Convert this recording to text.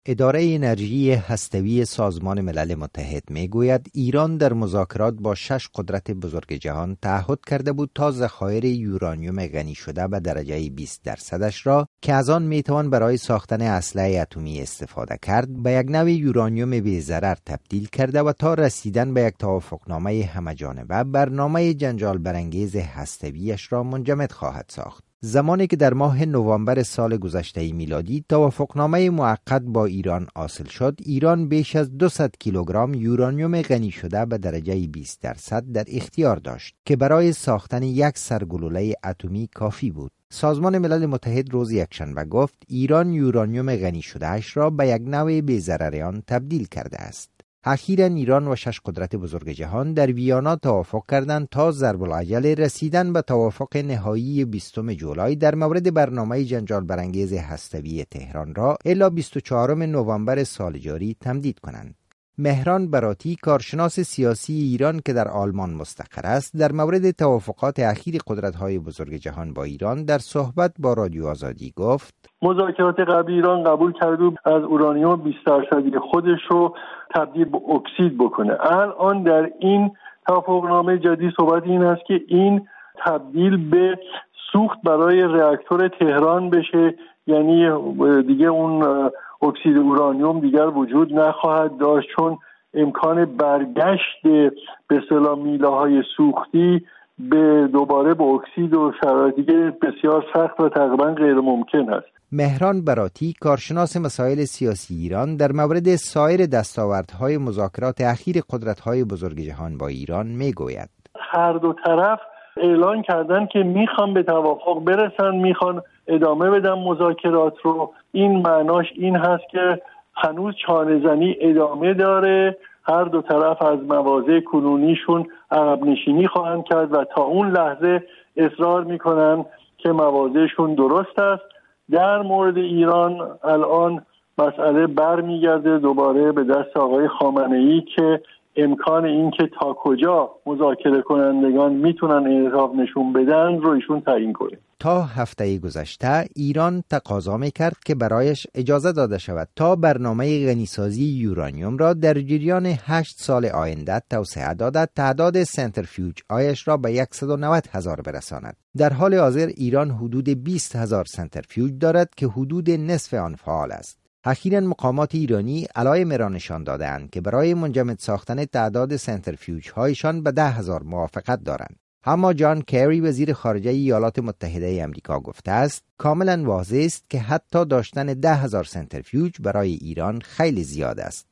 اداره انرژی هسته‌ای سازمان ملل متحد میگوید ایران در مذاکرات با 6 قدرت بزرگ جهان تعهد کرده بود تا ذخایر یورانیوم غنی شده به درجه 20% را که از آن میتوان برای ساختن اسلحه اتمی استفاده کرد به یک نوع یورانیوم بی‌ضرر تبدیل کرده و تا رسیدن به یک توافقنامه همه‌جانبه برنامه جنجال برانگیز هسته‌ایش را منجمد خواهد ساخت. زمانی که در ماه نوامبر سال گذشته میلادی توافقنامه موقت با ایران حاصل شد، ایران بیش از 200 کیلوگرم یورانیوم غنی شده به درجه 20% در اختیار داشت که برای ساختن یک سرگلوله اتمی کافی بود. سازمان ملل متحد روز یکشنبه گفت ایران یورانیوم غنی شده اش را به یک نوع بی‌ضرر آن تبدیل کرده است. اخیراً ایران و 6 قدرت بزرگ جهان در ویانا توافق کردند تا ضرب العجل رسیدن به توافق نهایی 20 جولای در مورد برنامه جنجال برانگیز هسته‌ای تهران را الی 24 نوامبر سال جاری تمدید کنند. مهران براتی، کارشناس سیاسی ایران که در آلمان مستقر است، در مورد توافقات اخیر قدرت‌های بزرگ جهان با ایران در صحبت با رادیو آزادی گفت: مذاکرات قبلی ایران قبول کرده بود از اورانیوم 20% خودش رو تبدیل به اکسید بکنه. الان در این توافقنامه جدید صحبت این است که این تبدیل به سوخت برای راکتور تهران بشه، یعنی دیگه اون اکسید اورانیوم دیگر وجود نخواهد داشت، چون امکان برگشت به اصطلاح میله‌های سوختی به دوباره به اکسید و شرایط دیگه بسیار سخت و تقریبا غیر ممکن است. مهران براتی، کارشناس مسائل سیاسی ایران، در مورد سایر دستاوردهای مذاکرات اخیر قدرت‌های بزرگ جهان با ایران میگوید: هر دو طرف اعلان کردن که میخوان به توافق برسن، میخوان ادامه بدن مذاکرات رو. این معناش این هست که هنوز چانه‌زنی ادامه داره، هر دو طرف از مواضع کنونیشون عقب نشینی خواهند کرد و تا اون لحظه اصرار میکنن که مواضعشون درست است. در مورد ایران الان مسئله برمیگرده دوباره به دست آقای خامنه‌ای که امکان این که تا کجا مذاکره کنندگان میتونن انعطاف نشون بدن رو ایشون تعیین کنه. تا هفته گذشته ایران تقاضا میکرد که برایش اجازه داده شود تا برنامه غنیسازی یورانیوم را در جریان 8 سال آینده توسعه داده تعداد سنترفیوج آیش را به 190,000 برساند. در حال حاضر ایران حدود 20,000 سنترفیوج دارد که حدود نصف آن فعال است. اخیراً مقامات ایرانی علائم را نشان دادند که برای منجمد ساختن تعداد سنترفیوج هایشان به 10,000 موافقت دارند. اما جان کری وزیر خارجه ایالات متحده آمریکا گفته است کاملا واضح است که حتی داشتن 10,000 سنترفیوج برای ایران خیلی زیاد است.